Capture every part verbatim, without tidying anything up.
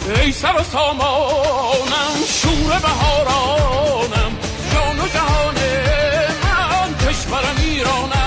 ای سر و سامانم شور بهارانم جان و جهان من کشورم ایرانم.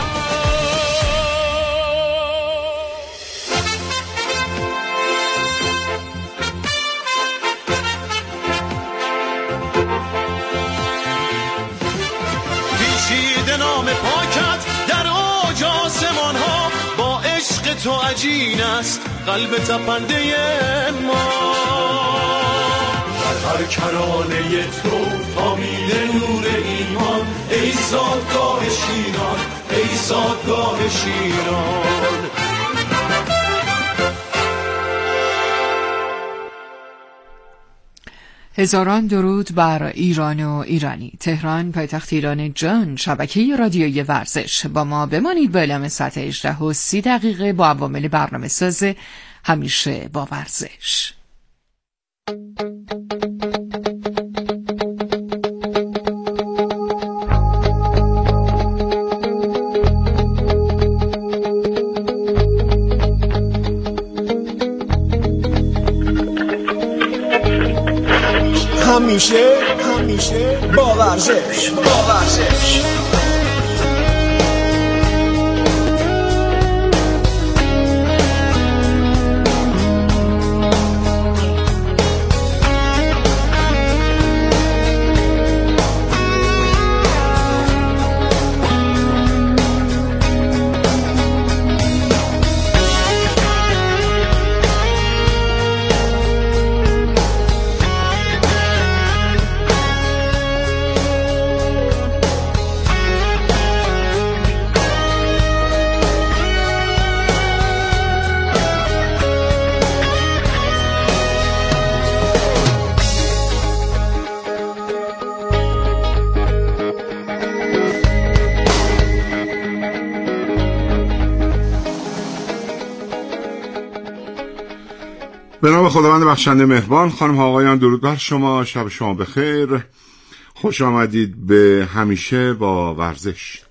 پیچیده نام پاکت در اوج آسمان ها، با عشق تو عجین است قلب تپنده ما. در هر کرانه تو تابیده نور ایمان، ای زادگاه شیران، ای زادگاه شیران. هزاران درود بر ایران و ایرانی. تهران، پایتخت ایران جان. شبکه رادیویی ورزش. با ما بمانید. با اعلام ساعت هجده و سی دقیقه با عوامل برنامه ساز همیشه با ورزش. همیشه همیشه با ورزش با ورزش. به نام خداوند بخشنده مهربان. خانم ها آقایان، درود بر شما، شب شما بخیر. خوش آمدید به همیشه با ورزش.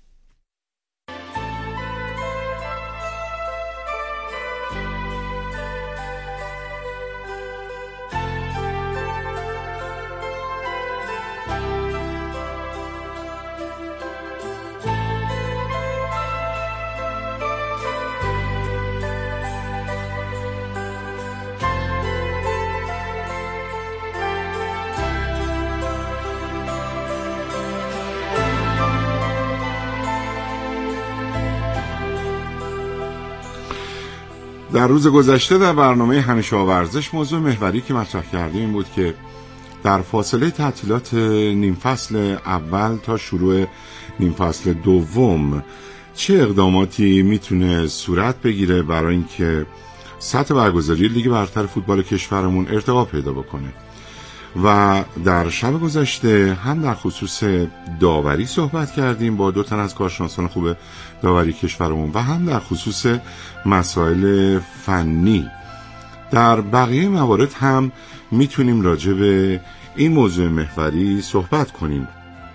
در روز گذشته در برنامه همیشه با ورزش موضوع محوری که مطرح کردیم این بود که در فاصله تعطیلات نیم فصل اول تا شروع نیم فصل دوم چه اقداماتی میتونه صورت بگیره برای اینکه سطح برگزاری لیگ برتر فوتبال کشورمون ارتقا پیدا بکنه. و در شب گذشته هم در خصوص داوری صحبت کردیم با دو تن از کارشناسان خوب داوری کشورمون و هم در خصوص مسائل فنی. در بقیه موارد هم میتونیم راجع به این موضوع محوری صحبت کنیم،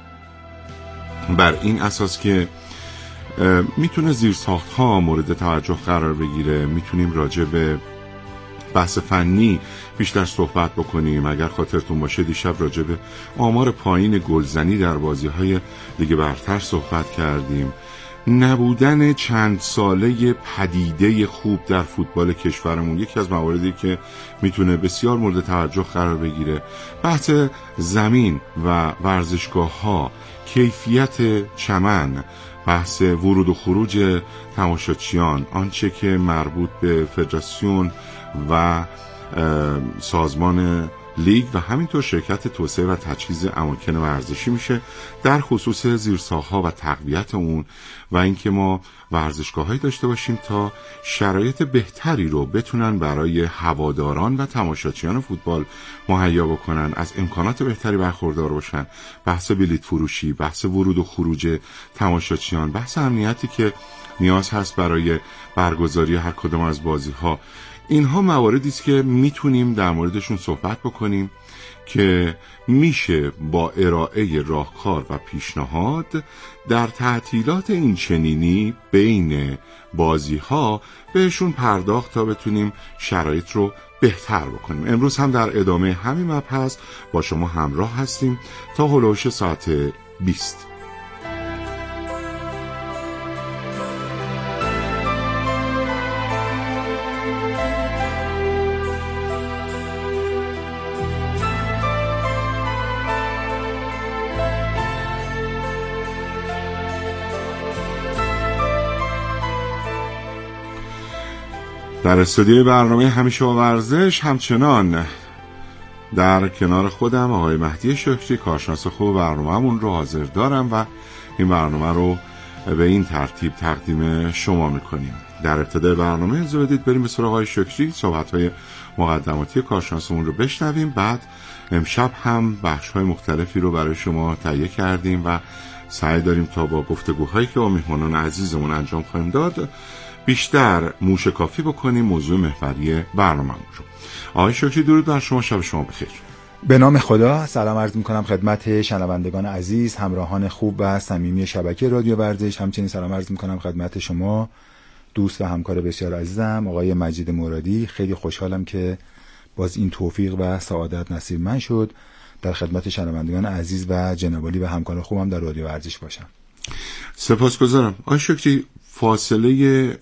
بر این اساس که میتونه زیرساخت ها مورد توجه قرار بگیره. میتونیم راجع به بحث فنی بیشتر صحبت بکنیم. اگر خاطرتون باشه دیشب راجع به آمار پایین گلزنی در بازی‌های لیگ برتر صحبت کردیم. نبودن چند ساله پدیده خوب در فوتبال کشورمون یکی از مواردی که میتونه بسیار مورد توجه قرار بگیره. بحث زمین و ورزشگاه‌ها، کیفیت چمن، بحث ورود و خروج تماشاچیان، آنچه که مربوط به فدراسیون و سازمان لیگ و همینطور شرکت توسعه و تجهیز اماکن ورزشی میشه در خصوص زیرساخت‌ها و تقویت اون و اینکه ما ورزشگاه‌هایی داشته باشیم تا شرایط بهتری رو بتونن برای هواداران و تماشاچیان فوتبال مهیا بکنن، از امکانات بهتری برخوردار باشن. بحث بلیط فروشی، بحث ورود و خروج تماشاچیان، بحث امنیتی که نیاز هست برای برگزاری هر کدام از بازی‌ها. اینها مواردی است که میتونیم در موردشون صحبت بکنیم که میشه با ارائه راهکار و پیشنهاد در تعطیلات این چنینی بین بازی ها بهشون پرداخت تا بتونیم شرایط رو بهتر بکنیم. امروز هم در ادامه همین مبحث با شما همراه هستیم تا هلوش ساعت بیست. در استودیوی برنامه همیشه با ورزش همچنان در کنار خودم آقای مهدی شکری، کارشناس خوب برنامه‌مون رو حاضر دارم و این برنامه رو به این ترتیب تقدیم شما میکنیم. در ابتدای برنامه اجازه بدید بریم به سراغ آقای شکری، صحبت‌های مقدماتی کارشناسمون رو بشنویم. بعد امشب هم بخش‌های مختلفی رو برای شما تهیه کردیم و سعی داریم تا با گفتگوهایی که با میهمانان عزیزمون انجام خواهیم داد بیشتر موشکافی بکنیم موضوع محوری برنامه‌مون رو. آقای شکری درود بر شما، شب شما بخیر. به نام خدا سلام عرض می‌کنم خدمت شنوندگان عزیز، همراهان خوب و صمیمی شبکه رادیو ورزش. همچنین سلام عرض می‌کنم خدمت شما دوست و همکار بسیار عزیزم آقای مجید مرادی. خیلی خوشحالم که باز این توفیق و سعادت نصیب من شد در خدمت شنوندگان عزیز و جنابالی و همکار خوبم در رادیو ورزش باشم. سپاسگزارم. آقای شکری، فاصله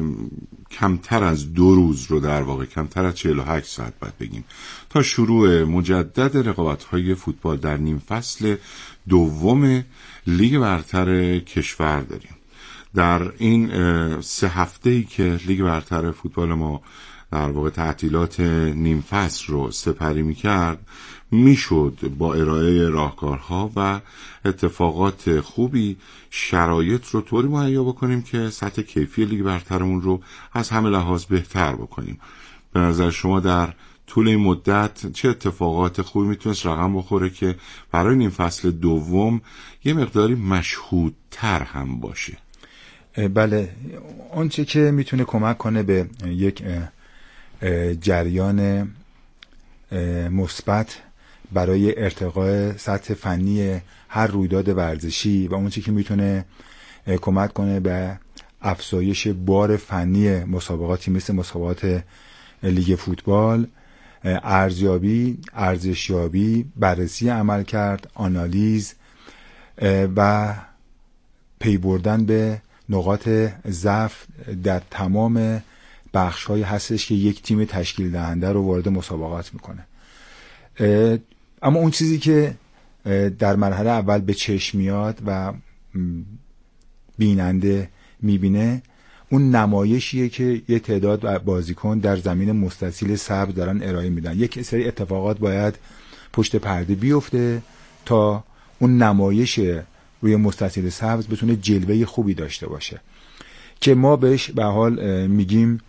کمتر از دو روز رو، در واقع کمتر از چهل و هشت ساعت باید بگیم، تا شروع مجدد رقابت‌های فوتبال در نیم فصل دوم لیگ برتر کشور داریم. در این سه هفته‌ای که لیگ برتر فوتبال ما در واقع تعطیلات نیم فصل رو سپری می‌کرد، میشد با ارائه راهکارها و اتفاقات خوبی شرایط رو طوری مهیا بکنیم که سطح کیفی لیگ برترمون رو از همه لحاظ بهتر بکنیم. به نظر شما در طول این مدت چه اتفاقات خوبی میتونست رقم بخوره که برای نیم فصل دوم یه مقداری مشهودتر هم باشه؟ بله، اون چه که میتونه کمک کنه به یک جریان مثبت برای ارتقاء سطح فنی هر رویداد ورزشی و اون چیزی که میتونه کمک کنه به افزایش بار فنی مسابقاتی مثل مسابقات لیگ فوتبال، ارزیابی، ارزشیابی، بررسی عملکرد، آنالیز و پی بردن به نقاط ضعف در تمام بخش‌هایی هستش که یک تیم تشکیل دهنده رو وارد مسابقات میکنه. اما اون چیزی که در مرحله اول به چشم میاد و بیننده میبینه اون نمایشیه که یه تعداد بازیکن در زمین مستطیل سبز دارن ارائه میدن. یک سری اتفاقات باید پشت پرده بیفته تا اون نمایش روی مستطیل سبز بتونه جلوه خوبی داشته باشه که ما بهش به حال میگیم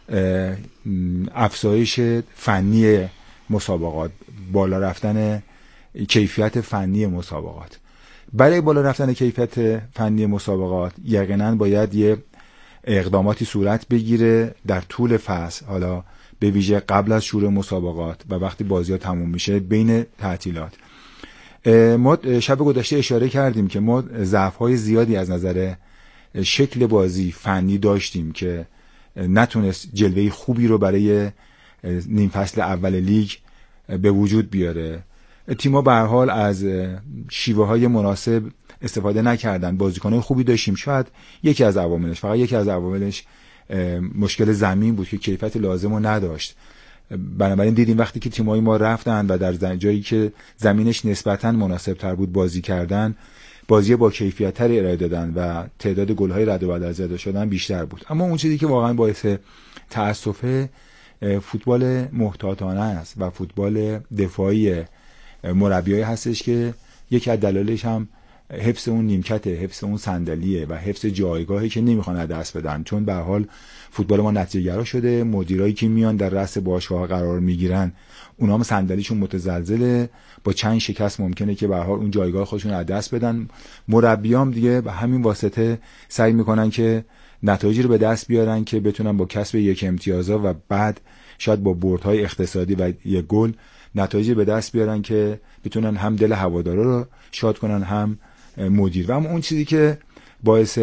افزایش فنی مسابقات، بالا رفتن کیفیت فنی مسابقات. برای بالا رفتن کیفیت فنی مسابقات یقینا باید یه اقداماتی صورت بگیره در طول فصل، حالا به ویژه قبل از شروع مسابقات و وقتی بازی‌ها تموم میشه بین تعطیلات. ما شب گذشته اشاره کردیم که ما ضعف‌های زیادی از نظر شکل بازی فنی داشتیم که نتونست جلوه خوبی رو برای نیم فصل اول لیگ به وجود بیاره. تیم‌ها به هر حال از شیوه‌های مناسب استفاده نکردن. بازیکن‌های خوبی داشتیم، شاید یکی از عواملش فقط یکی از عواملش مشکل زمین بود که کیفیت لازم رو نداشت. بنابراین دیدیم وقتی که تیم‌های ما رفتن و در جایی که زمینش نسبتاً مناسب‌تر بود بازی کردن، بازی با کیفیت‌تری ارائه دادن و تعداد گل‌های رد و بدل زده شدن بیشتر بود. اما اون چیزی که واقعاً باعث تأسفه فوتبال محتاطانه است و فوتبال دفاعی مربیای هستش که یکی از دلایلش هم حفظ اون نیمکت، حفظ اون صندلیه و حفظ جایگاهی که نمیخوان از دست بدن. چون به هر حال فوتبال ما نتیجه‌گرا شده، مدیرایی که میان در رأس باشگاه قرار میگیرن اونا هم صندلیشون متزلزله، با چند شکست ممکنه که به هر حال اون جایگاه خودشون از دست بدن. مربیام دیگه به همین واسطه سعی میکنن که نتایجی رو به دست بیارن که بتونن با کسب یک امتیازها و بعد شاید با بردهای اقتصادی و یک گل نتایجی به دست بیارن که بتونن هم دل هوادارا رو شاد کنن هم مدیر. و اما اون چیزی که باعث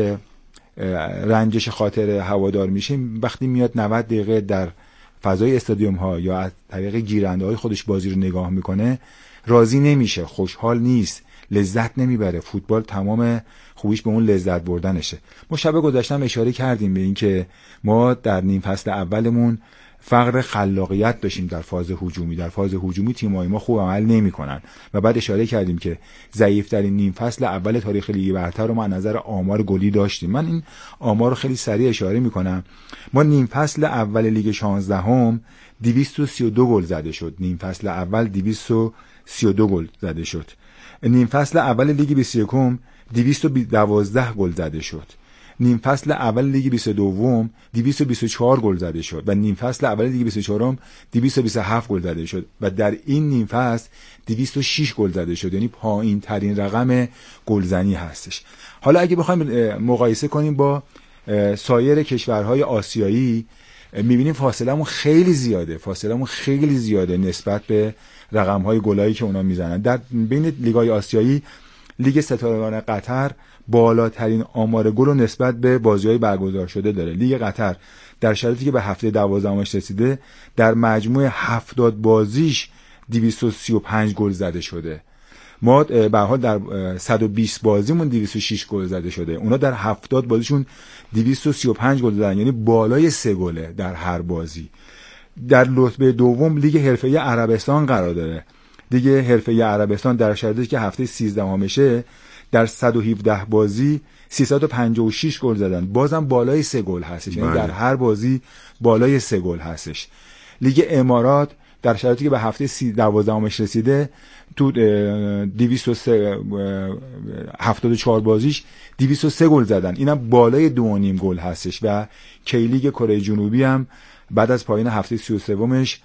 رنجش خاطر هوادار میشه وقتی میاد نود دقیقه در فضای استادیوم ها یا از طریق گیرنده های خودش بازی رو نگاه میکنه، راضی نمیشه، خوشحال نیست، لذت نمیبره. فوتبال تمام خوبیش به اون لذت بردنشه. ما شب گذشته اشاره کردیم به این که ما در نیم فصل اولمون فقر خلاقیت داشتیم در فاز هجومی. در فاز هجومی تیم‌های ما خوب عمل نمی‌کنن و بعد اشاره کردیم که ضعیف‌ترین نیم فصل اول تاریخ لیگ برتر رو ما از نظر آمار گلی داشتیم. من این آمار رو خیلی سریع اشاره می‌کنم. ما نیم فصل اول لیگ شانزدهم دویست و سی و دو گل زده شد. نیم فصل اول دویست و سی و دو گل زده شد. نیم فصل اول لیگ بیست و یک دویست و دوازده گل زده شد. نیم فصل اول لیگ بیست و دو دویست و بیست و چهار گل زده شد و نیم فصل اول لیگ بیست و چهار دویست و بیست و هفت گل زده شد و در این نیم فصل دویست و شش گل زده شد، یعنی پایین ترین رقم گلزنی هستش. حالا اگه بخوایم مقایسه کنیم با سایر کشورهای آسیایی میبینیم فاصله‌مون خیلی زیاده، فاصله‌مون خیلی زیاده نسبت به رقم‌های گلایی که اونا میزنن. در بین لیگ‌های آسیایی لیگ ستارگان قطر بالاترین آمار گل و نسبت به بازی‌های برگزار شده داره. لیگ قطر در شرایطی که به هفته دوازدهمش رسیده در مجموع هفتاد بازیش دویست و سی و پنج گل زده شده. ما به هر حال در صد و بیست بازیمون دویست و شش گل زده شده. اونا در هفتاد بازیشون دویست و سی و پنج گل زدن، یعنی بالای سه گله در هر بازی. در رتبه دوم لیگ حرفه‌ای عربستان قرار داره. لیگ حرفه‌ای عربستان در شرایطی که هفته سیزدهمشه در صد و هفده بازی سیصد و پنجاه و شش گل زدن، بازم بالای سه گل هستش، یعنی در هر بازی بالای سه گل هستش. لیگ امارات در شرایطی که به هفته دوازدهمش رسیده تو دویست و هفتاد و چهار بازیش دویست و سه گل زدن، اینم بالای دو و نیم گل هستش. و کی لیگ کره جنوبی هم بعد از پایان هفته سی و سومش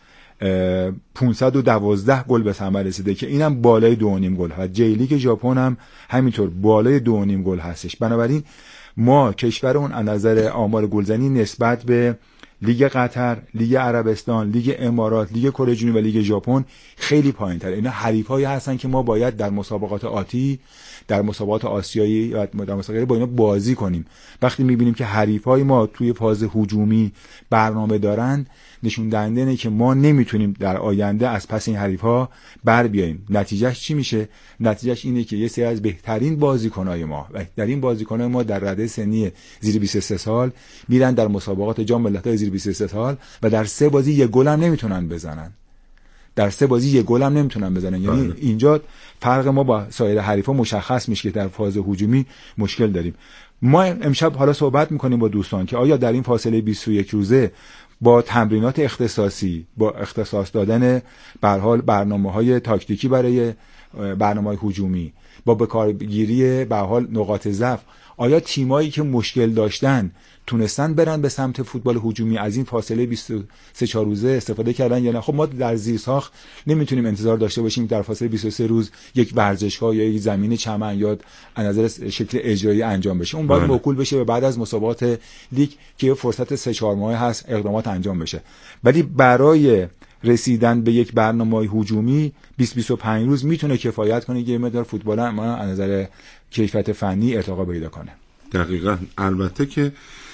پانصد و دوازده گل به ثمر رسیده که اینم بالای دو و نیم گل هست. جی لیگ ژاپن هم همینطور بالای دو و نیم گل هستش. بنابراین ما کشورمون از نظر آمار گلزنی نسبت به لیگ قطر، لیگ عربستان، لیگ امارات، لیگ کره جنوبی و لیگ ژاپن خیلی پایین‌تره. اینا حریفایی هستن که ما باید در مسابقات آتی، در مسابقات آسیایی یا در مسابقات با اینا بازی کنیم. وقتی می‌بینیم که حریفای ما توی فاز هجومی برنامه دارن، نشون دهنده اینه که ما نمیتونیم در آینده از پس این حریف‌ها بر بیاییم. نتیجهش چی میشه؟ نتیجهش اینه که یه سری از بهترین بازیکن‌های ما و در این بازیکن‌های ما در رده سنی زیر بیست و سه سال میرن در مسابقات جام ملت‌های زیر بیست و سه سال و در سه بازی یک گل هم نمیتونن بزنن. در سه بازی یک گل هم نمیتونن بزنن. یعنی اینجا فرق ما با سایر حریفا مشخص میشه که در فاز هجومی مشکل داریم. ما امشب حالا صحبت میکنیم با دوستان که آیا در این فاصله بیست و یک روزه با تمرینات اختصاصی، با اختصاص دادن به هر حال برنامه‌های تاکتیکی برای برنامه‌های هجومی، با بکارگیری به هر حال نقاط ضعف، آیا تیمایی که مشکل داشتن تونستن برن به سمت فوتبال هجومی از این فاصله بیست و سه چهار روزه استفاده کردن یا نه؟ خب ما در زیرساخت نمیتونیم انتظار داشته باشیم در فاصله بیست و سه روز یک ورزشگاه یا یک زمین چمن یا از نظر شکل اجرایی انجام بشه. اون باید موکول بشه و بعد از مسابقات لیگ که فرصت سه چهار ماهه هست اقدامات انجام بشه. ولی برای رسیدن به یک برنامه هجومی بیست بیست و پنج روز میتونه کفایت کنه که مقدار فوتبال ما از نظر کیفیت فنی ارتقا پیدا کنه. دقیقاً. البته که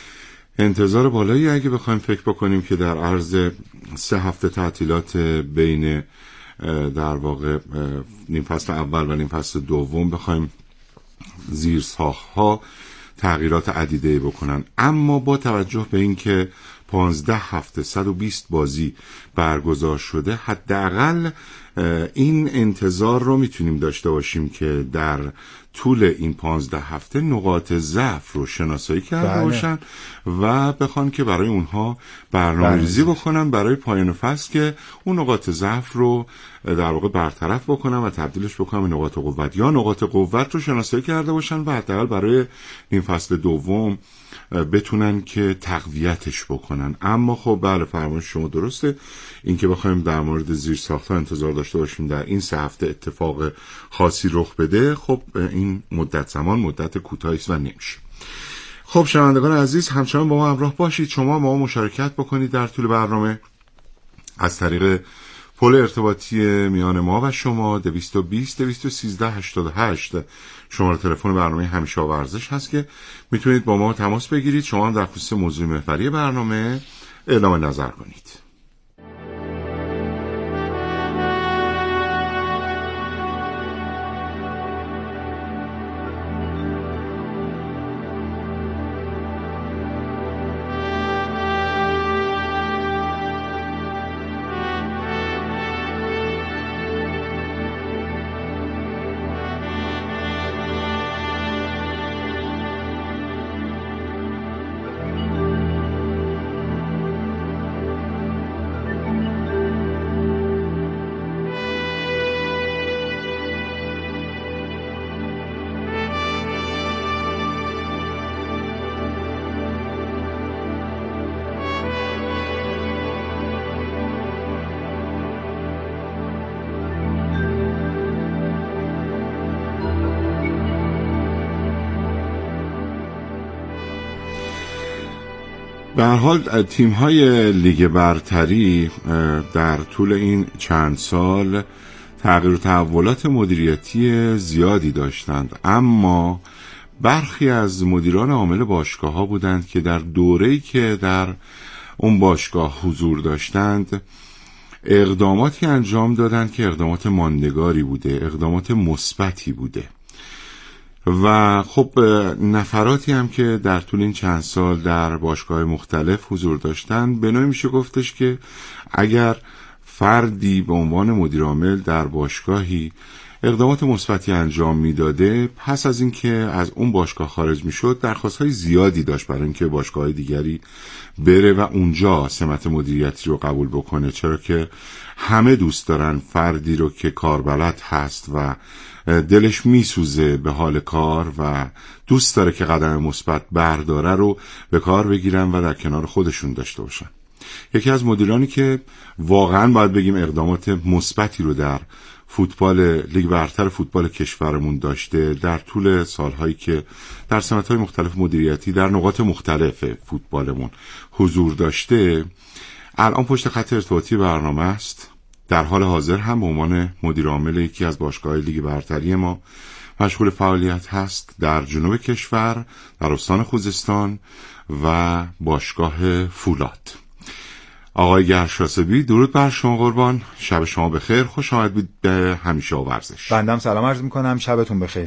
انتظار بالایی اگه بخوایم فکر بکنیم که در عرض سه هفته تعطیلات بین در واقع نیم فصل اول و نیم فصل دوم بخوایم زیرساخت‌ها تغییرات عدیده بکنن، اما با توجه به این که پانزده هفته صد و بیست بازی برگزار شده، حداقل این انتظار رو میتونیم داشته باشیم که در طول این پانزده هفته نقاط ضعف رو شناسایی کرده باشن و بخوان که برای اونها برنامه‌ریزی بکنن برای پایان فصل که اون نقاط ضعف رو در واقع برطرف بکنن و تبدیلش بکنن به نقاط قوت، یا نقاط قوت رو شناسایی کرده باشن و حداقل برای این فصل دوم بتونن که تقویتش بکنن. اما خب بله، فرمایش شما درسته، این که بخوایم در مورد زیرساخت‌ها انتظار داشته باشیم در این سه هفته اتفاق خاصی رخ بده، خب این مدت زمان مدت کوتاهی است و نمیشه. خب شنوندگان عزیز، همچنان با ما همراه باشید. شما با ما مشارکت بکنید در طول برنامه از طریق پل ارتباطی میان ما و شما دویست و بیست دویست و سیزده هشتاد و هشت شماره تلفن برنامه همیشه ورزش هست که میتونید با ما تماس بگیرید. شما هم در خصوص موضوع محوری برنامه اعلام نظر کنید. به هر حال تیم‌های لیگ برتری در طول این چند سال تغییر و تحولات مدیریتی زیادی داشتند، اما برخی از مدیران عامل باشگاه‌ها بودند که در دوره‌ای که در اون باشگاه حضور داشتند اقداماتی انجام دادند که اقدامات ماندگاری بوده، اقدامات مثبتی بوده و خب نفراتی هم که در طول این چند سال در باشگاه مختلف حضور داشتن، به نوعی میشه گفتش که اگر فردی به عنوان مدیر عامل در باشگاهی اقدامات مثبتی انجام میداده، پس از اینکه از اون باشگاه خارج میشد درخواست‌های زیادی داشت برای اینکه باشگاه دیگری بره و اونجا سمت مدیریتی رو قبول بکنه، چرا که همه دوست دارن فردی رو که کاربلد هست و دلش میسوزه به حال کار و دوست داره که قدم مثبت برداره رو به کار بگیرن و در کنار خودشون داشته باشن. یکی از مدیرانی که واقعا باید بگیم اقدامات مثبتی رو در فوتبال لیگ برتر فوتبال کشورمون داشته در طول سالهایی که در سمت‌های مختلف مدیریتی در نقاط مختلف فوتبالمون حضور داشته، الان پشت خط ارتباطی برنامه است. در حال حاضر هم به عنوان مدیر عامل یکی از باشگاه‌های لیگ برتری ما مشغول فعالیت هست در جنوب کشور، در استان خوزستان و باشگاه فولاد. آقای گرشاسبی، درود بر شما قربان، شب شما بخیر، خوش آمدید به همیشه ورزش. بندم سلام عرض میکنم، شبتون بخیر.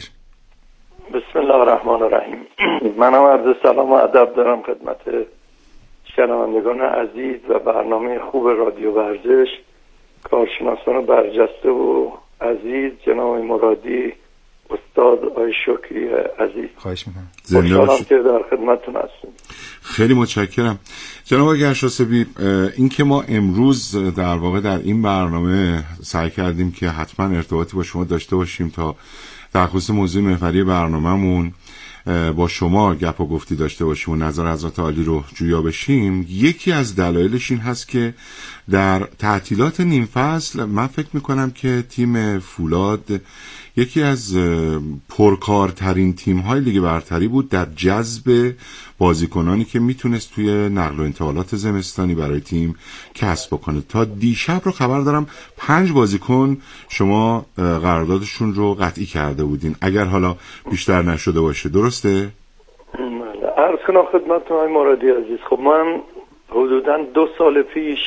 بسم الله الرحمن الرحیم. منم عرض سلام و ادب دارم خدمت شنوندگان عزیز و برنامه خوب رادیو ورزش، کارشناسان برجسته و عزیز جناب مرادی، استاد آقای شکری عزیز. خواهش میکنم. خوشحالم که در خدمتتون هستم. خیلی متشکرم جناب گرشاسبی. این که ما امروز در واقع در این برنامه سعی کردیم که حتما ارتباطی با شما داشته باشیم تا در خصوص موضوع محوری برنامه‌مون با شما گپ و گفتی داشته باشیم و نظر حضرت عالی رو جویا بشیم، یکی از دلایلش این هست که در تعطیلات نیم فصل من فکر میکنم که تیم فولاد یکی از پرکارترین تیم‌های لیگ برتری بود در جذب بازیکنانی که میتونست توی نقل و انتقالات زمستانی برای تیم کسب بکنه. تا دیشب رو خبر دارم پنج بازیکن شما قراردادشون رو قطعی کرده بودین، اگر حالا بیشتر نشده باشه، درسته؟ عرض کنم خدمتتون آقای مرادی عزیز، خب من حدوداً دو سال پیش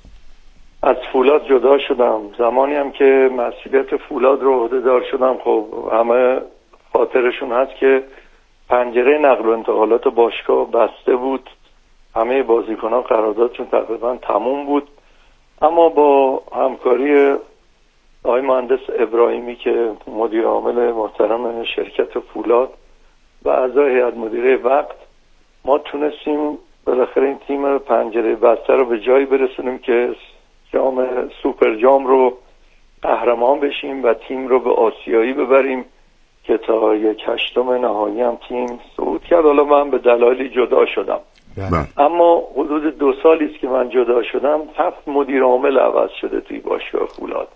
از فولاد جدا شدم. زمانی هم که مسئولیت فولاد رو عهده‌دار شدم، خب همه خاطرشون هست که پنجره نقل و انتقالات باشگاه بسته بود، همه بازیکنان قراردادشون تقریبا تموم بود، اما با همکاری آقای مهندس ابراهیمی که مدیر عامل محترم شرکت فولاد و اعضای هیئت مدیره وقت، ما تونستیم بالاخره این تیم پنجره بسته رو به جایی برسونیم که جام سوپر جام رو قهرمان بشیم و تیم رو به آسیایی ببریم که تا یک هشتم نهایی هم تیم صعود کرد. حالا من به دلایلی جدا شدم، اما حدود دو سالی است که من جدا شدم، هفت مدیر عامل عوض شده توی باشگاه فولاد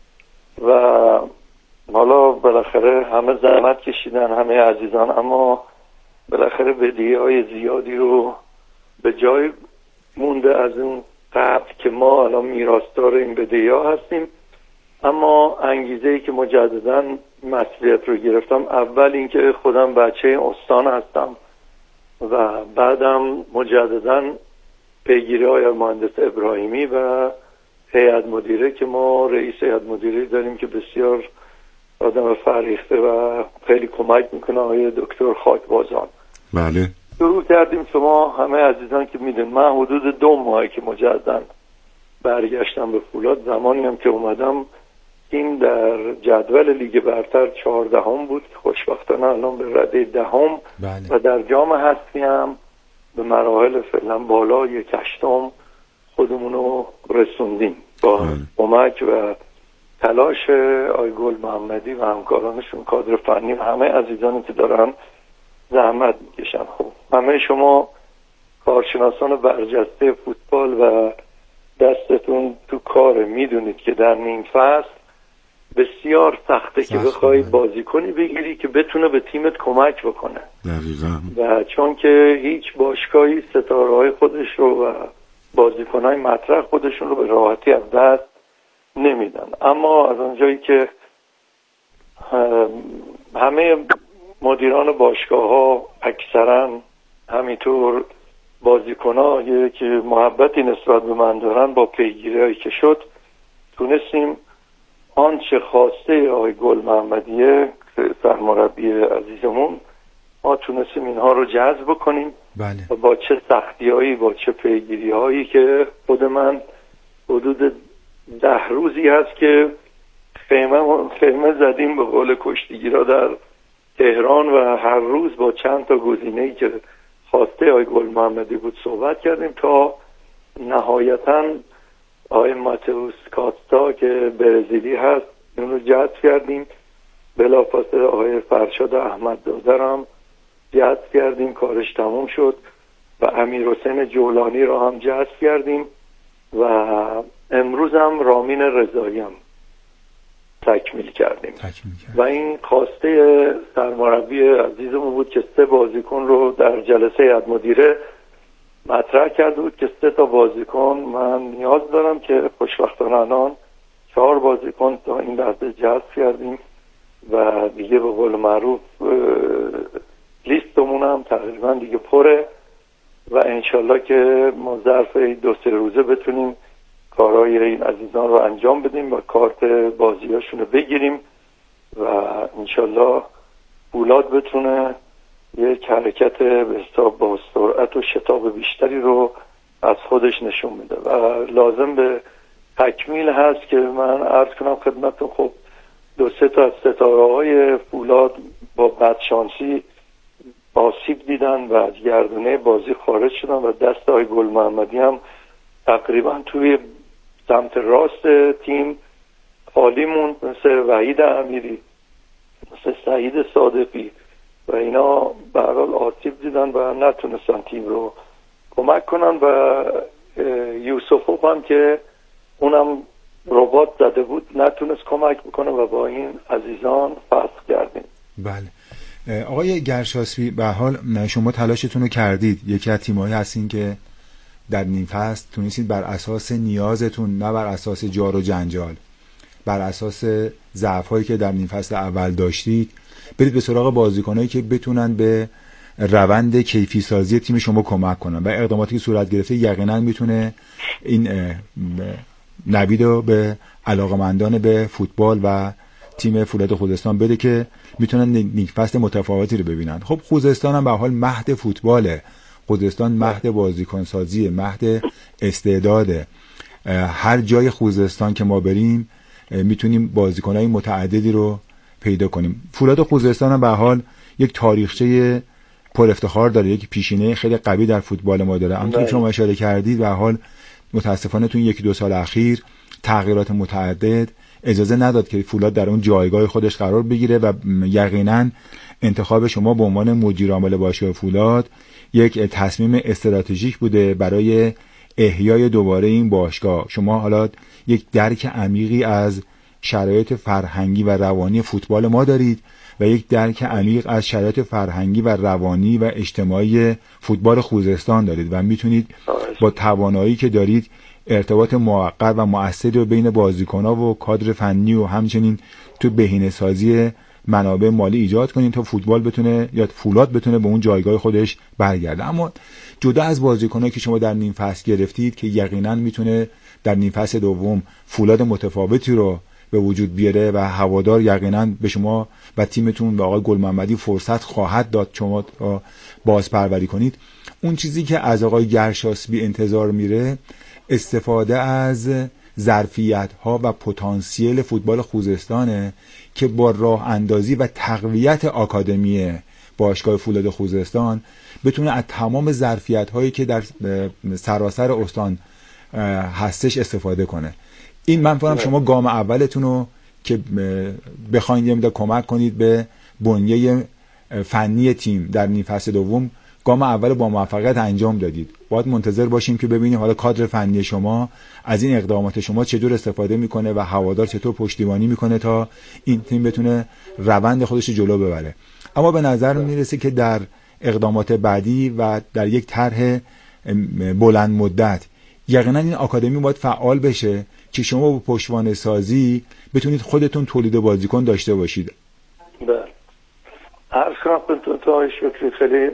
و حالا بالاخره همه زحمت کشیدن، همه عزیزان، اما بالاخره بدهی‌های زیادی رو به جای مونده از اون قبل که ما الان میراثدار این بدهی‌ها هستیم. اما انگیزه‌ای که مجدداً مسئولیت رو گرفتم، اول اینکه خودم بچه استان هستم و بعدم مجدداً پیگیری‌های مهندس ابراهیمی و هیئت مدیره که ما رئیس هیئت مدیره داریم که بسیار آدم فریخته و خیلی کمک میکنه، آقای دکتر خاکبازان. بله. شروع کردیم. شما همه عزیزان که میدون من حدود دو ماهی که مجدداً برگشتم به فولاد، زمانی هم که اومدم این در جدول لیگ برتر چهاردهم بود، خوشبختانه الان به رده دهم بله. و در جام حذفی هم به مراحل فعلا بالا یک هشتم خودمونو رسوندیم با کمک و تلاش آقای گل محمدی و همکارانشون، کادر فنی و همه عزیزانی که دارن زحمت میکشن. خب همه شما کارشناسان برجسته فوتبال و دستتون تو کار، میدونید که در نیم فصل بسیار سخته که بخوای بازیکنی بگیری که بتونه به تیمت کمک بکنه. دقیقاً. و چون که هیچ باشگاهی ستاره‌های خودش رو و بازیکن‌های مطرح خودشون رو به راحتی از دست نمیدن. اما از اونجایی که همه مدیران باشگاه‌ها اکثرا همینطور بازیکن‌ها که محبتی نسبت به من دارن، با پیگیری‌هایی که شد تونستیم آنچه خواسته آقای گل محمدیه سرمربی عزیزمون، ما تونستیم اینها رو جذب کنیم. بله. و با چه سختی‌هایی، با چه پیگیری‌هایی که خود من حدود ده روزی هست که خیمه, خیمه زدیم به قول کشتیگیرا در تهران و هر روز با چند تا گزینه‌ای که خواسته آقای گل محمدی بود صحبت کردیم تا نهایتاً آقای ماتئوس کاستا که برزیلی هست اون رو جذب کردیم. بلافاصله آقای فرشاد احمدزاده هم جذب کردیم، کارش تموم شد و امیرحسین جولانی رو هم جذب کردیم و امروز هم رامین رضایی هم تکمیل کردیم. تکمیل کرد. و این خواسته سرمربی عزیزمون بود که سه بازیکن رو در جلسه هیئت مدیره مطرح کرده بود که سه تا بازیکن من نیاز دارم، که خوشبختانه الان چهار بازیکن تا این لحظه جذب کردیم و دیگه به قول معروف لیستمون هم تقریبا دیگه پره و انشالله که ما ظرف دو سه روزه بتونیم کارهای این عزیزان رو انجام بدیم و کارت بازیاشون رو بگیریم و انشالله فولاد بتونه یک حرکت به حساب با سرعت و شتاب بیشتری رو از خودش نشون میده و لازم به تکمیل هست که من عرض کنم خدمتتون. خب دو سه تا از ستاره‌های فولاد با بدشانسی آسیب دیدن و از گردونه بازی خارج شدن و دست آقای گل محمدی هم تقریبا توی سمت راست تیم خالی موند، مثل وحید امیری، مثل سعید صادقی و اینا به هر حال آسیب دیدن و نتونستن تیم رو کمک کنن و یوسفوف هم که اونم رباط زده بود نتونست کمک بکنه و با این عزیزان فصل کردیم. بله آقای گرشاسبی، به حال شما تلاشتون رو کردید، یکی از تیمایی هستین که در نیم فصل تونستید بر اساس نیازتون، نه بر اساس جار و جنجال، بر اساس ضعف‌هایی که در نیم فصل اول داشتید برید به سراغ بازیکنایی که بتونن به روند کیفی سازی تیم شما کمک کنن و اقداماتی که صورت گرفته یقینا میتونه این نوید رو به علاقمندان به فوتبال و تیم فولاد خوزستان بده که میتونن نیم فصل متفاوتی رو ببینن. خب خوزستان هم به حال مهد فوتباله، خوزستان مهد بازیکن سازی، مهد استعداده. هر جای خوزستان که ما بریم میتونیم بازیکنای متعددی رو پیدا کنیم. فولاد خوزستان هم به حال یک تاریخچه پر افتخار داره، یک پیشینه خیلی قوی در فوتبال ما داره. همونطور که شما اشاره کردید به حال متاسفانه تو این یکی دو سال اخیر تغییرات متعدد اجازه نداد که فولاد در اون جایگاه خودش قرار بگیره و یقینا انتخاب شما به عنوان مدیر عامل باشگاه فولاد یک تصمیم استراتژیک بوده برای احیای دوباره این باشگاه. شما حالا یک درک عمیقی از شرایط فرهنگی و روانی فوتبال ما دارید و یک درک عمیق از شرایط فرهنگی و روانی و اجتماعی فوتبال خوزستان دارید و میتونید با توانایی که دارید ارتباط موقت و مؤثری رو بین بازیکن‌ها و کادر فنی و همچنین تو بهینه‌سازی منابع مالی ایجاد کنین تا فوتبال بتونه یا فولاد بتونه به اون جایگاه خودش برگرده. اما جدا از بازیکنایی که شما در نیم فصل گرفتید که یقینا میتونه در نیم فصل دوم فولاد متفاوتی رو به وجود بیاره و هوادار یقینا به شما و تیمتون و آقای گلمحمدی فرصت خواهد داد شما بازپروری کنید، اون چیزی که از آقای گرشاسبی انتظار میره استفاده از ظرفیت‌ها و پتانسیل فوتبال خوزستانه که با راه اندازی و تقویت آکادمی باشگاه فولاد خوزستان بتونه از تمام ظرفیت‌هایی که در سراسر استان هستش استفاده کنه. این من فکر کنم شما گام اولتون رو که بخواید یه مقدار کمک کنید به بنیه فنی تیم در نیم فصل دوم، گام اول با موفقیت انجام دادید. باید منتظر باشیم که ببینیم حالا کادر فنی شما از این اقدامات شما چطور استفاده میکنه و هوادار چطور پشتیبانی میکنه تا این تیم بتونه روند خودش رو جلو ببره. اما به نظر میرسه که در اقدامات بعدی و در یک طرح بلند مدت یقینا این آکادمی باید فعال بشه که شما با پشتوانه سازی بتونید خودتون تولید بازیکن داشته باشید. بله. عرض کنم خدمتتون آقای شکری خیلی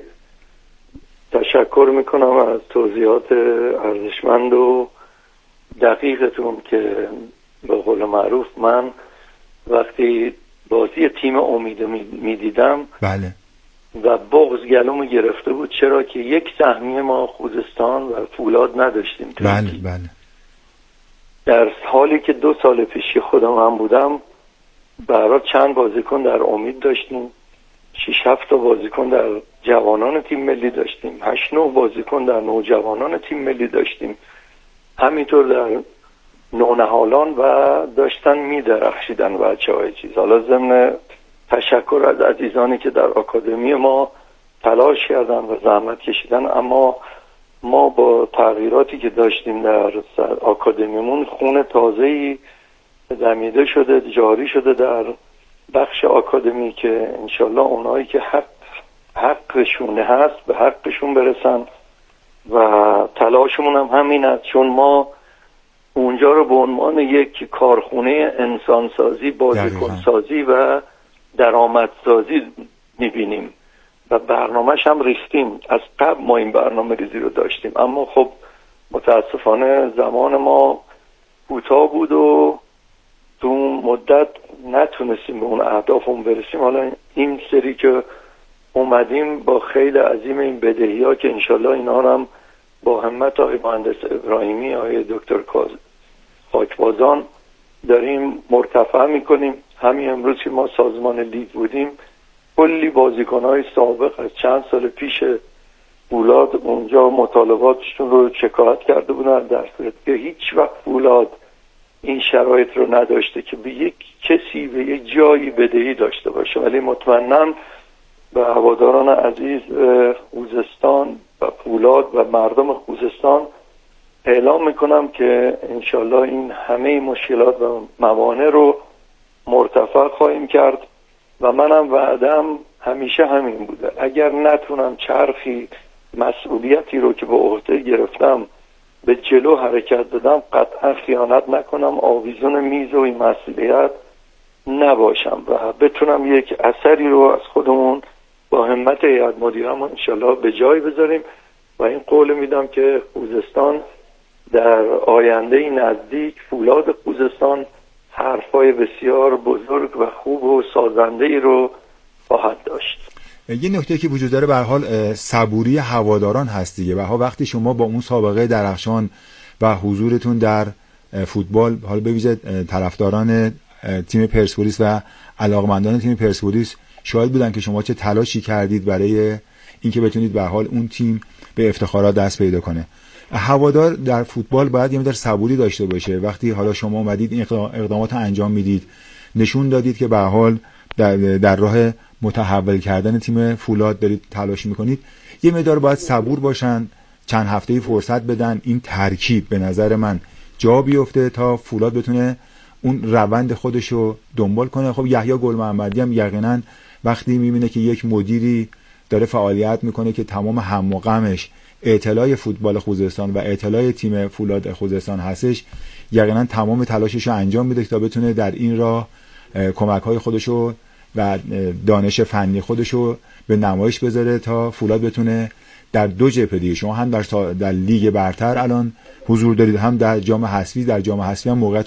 تشکر میکنم از توضیحات ارزشمند و دقیقتون که به قول معروف من وقتی بازی تیم امید میدیدم بله و بغض گلومو گرفته بود، چرا که یک سهمیه ما خوزستان و فولاد نداشتیم. بله بله. در حالی که دو سال پیشی خودم هم بودم برای چند بازیکن در امید داشتیم، شش هفت تا بازیکن در جوانان تیم ملی داشتیم، هشت نه بازیکن در نوجوانان تیم ملی داشتیم، همینطور در نونهالان و داشتن میدرخشیدن بچه های چیز. حالا ضمن تشکر از عزیزانی که در آکادمی ما تلاش کردن و زحمت کشیدن، اما ما با تغییراتی که داشتیم در آکادمیمون خون تازه‌ای دمیده شده، جاری شده در بخش آکادمی که انشالله اونایی که حق حقشون هست به حقشون برسن و تلاشمون هم همین است، چون ما اونجا رو به عنوان یک کارخونه انسانسازی، بازیکنسازی و درآمدسازی میبینیم و برنامهش هم ریختیم. از قبل ما این برنامه ریزی رو داشتیم، اما خب متاسفانه زمان ما کوتاه بود و تو مدت نتونستیم به اون اهدافمون برسیم. حالا این سری که اومدیم با خیلی عظیم این بدهی ها که انشالله اینا هم با همت آقای مهندس ابراهیمی، آقای دکتر خاکبازان داریم مرتفع میکنیم. همین امروز که ما سازمان لیگ بودیم کلی بازیکنهای سابق از چند سال پیش فولاد اونجا مطالباتشون رو شکایت کرده بودن، در صورتی که هیچ وقت فولاد این شرایط رو نداشته که به یک کسی به یک جایی بدهی داشته باشه. ولی مطمئناً به هواداران عزیز خوزستان و فولاد و مردم خوزستان اعلام میکنم که انشالله این همه مشکلات و موانع رو مرتفع خواهیم کرد و منم وعدم همیشه همین بوده، اگر نتونم چرخی مسئولیتی رو که به عهده گرفتم به جلو حرکت بدم قطعا خیانت نکنم، آویزون میز و این مسئولیت نباشم و بتونم یک اثری رو از خودمون با همت هیئت مدیره انشالله به جای بذاریم و این قول میدم که خوزستان در آینده نزدیک، فولاد خوزستان حرفای بسیار بزرگ و خوب و سازنده ای رو خواهد داشت. یه نکته که وجود داره به هر حال صبوری هواداران هست دیگه. و ها وقتی شما با اون سابقه درخشان و حضورتون در فوتبال، حالا به ویژه طرفداران تیم پرسپولیس و علاقمندان تیم پرسپولیس شاهد بودن که شما چه تلاشی کردید برای اینکه بتونید به هر حال اون تیم به افتخارات دست پیدا کنه. هوادار در فوتبال باید یه مقدار صبوری داشته باشه. وقتی حالا شما اومدید این اقدامات انجام میدید، نشون دادید که به هر حال در, در راه متحول کردن تیم فولاد دارید تلاش میکنید، یه مقدار باید صبور باشن، چند هفته‌ای فرصت بدن این ترکیب به نظر من جا بیفته تا فولاد بتونه اون روند خودشو دنبال کنه. خب یحیی گل محمدی هم یقینا وقتی میبینه که یک مدیری داره فعالیت میکنه که تمام هم و غمش اطلاع فوتبال خوزستان و اطلاع تیم فولاد خوزستان هستش، یقینا تمام تلاشش رو انجام میده تا بتونه در این راه کمک‌های خودشو و دانش فنی خودشو به نمایش بذاره تا فولاد بتونه در دو جبهه دیگه، شما هم در, در لیگ برتر الان حضور دارید، هم در جام حذفی، در جام حذفی هم موقعیت